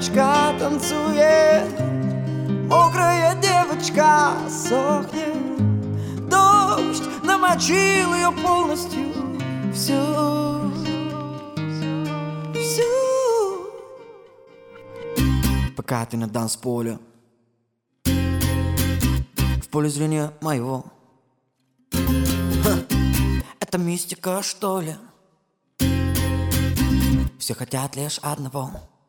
девочка танцует, мокрая девочка сохнет. Дождь намочил ее полностью, всю. Пока ты на танцполе, в поле зрения моего. Это мистика, что ли? Все хотят лишь одного.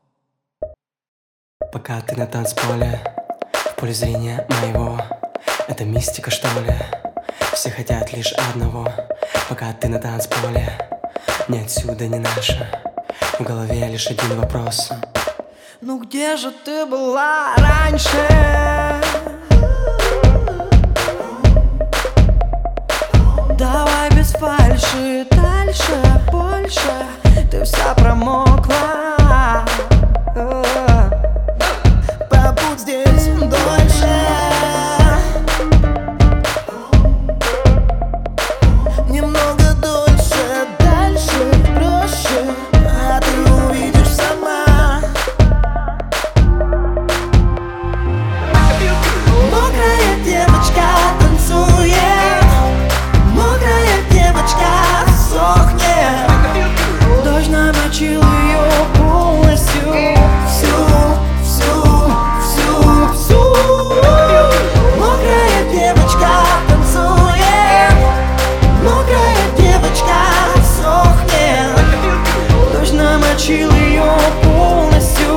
Пока ты на танцполе, в поле зрения моего. Это мистика, что ли? Все хотят лишь одного. Пока ты на танцполе, ни отсюда, ни наше. В голове лишь один вопрос: ну где же ты была раньше? Давай без фальши, дальше, больше. Ты вся промокла. Побудь здесь дольше. Немного дольше, дальше, проще. А ты увидишь сама. Мокрая девочка танцует, мокрая девочка сохнет. Дождь намочил ее полностью, всю. Мокрая девочка танцует, мокрая девочка сохнет. Дождь намочил ее полностью,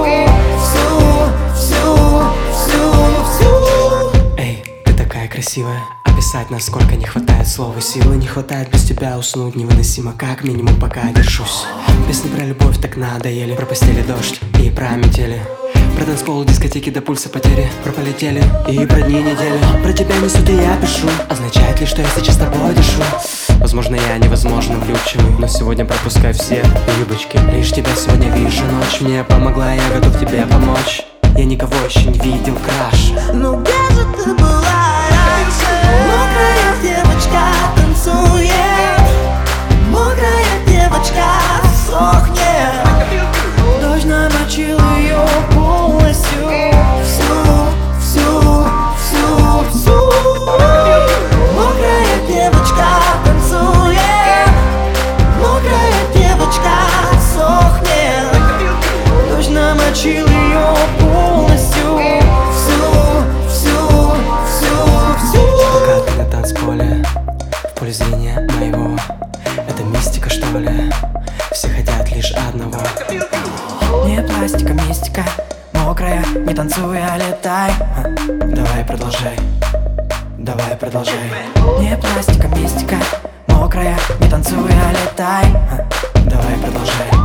всю. Эй, ты такая красивая. Описать, насколько не хватает слов и силы. Не хватает без тебя уснуть невыносимо. Как минимум пока держусь. Песни про любовь так надоели. Про постели дождь и про метели. Про танцпол, дискотеки до пульса потери. Про полетели и про дни недели. Про тебя несут и я пишу. Означает ли, что я сейчас с тобой дышу? Возможно, я невозможно влюбчивый, но сегодня пропускай все юбочки. Лишь тебя сегодня вижу, ночь мне помогла, я готов тебе помочь. Я никого еще не видел краше. Ну где же ты была раньше? Мокрая девочка танцует, мокрая девочка сохнет. Дождь намочил ее полностью, всю. Мокрая девочка танцует, мокрая девочка сохнет. Дождь намочил ее полностью, всю. Пока ты на танцполе, в поле зрения моего. Это мистика, что ли? Все хотят лишь одного. Не пластика, мистика, мокрая, не танцуй, а летай. Давай продолжай. Не пластика, мистика, мокрая, не танцуй, а летай. Давай продолжай.